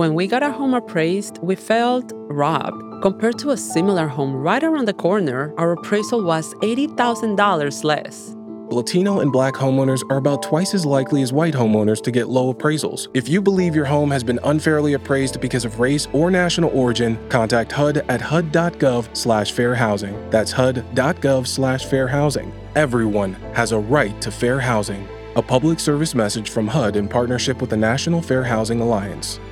When we got our home appraised, we felt robbed. Compared to a similar home right around the corner, our appraisal was $80,000 less. Latino and Black homeowners are about twice as likely as white homeowners to get low appraisals. If you believe your home has been unfairly appraised because of race or national origin, contact HUD at hud.gov/fairhousing. That's hud.gov/fairhousing. Everyone has a right to fair housing. A public service message from HUD in partnership with the National Fair Housing Alliance.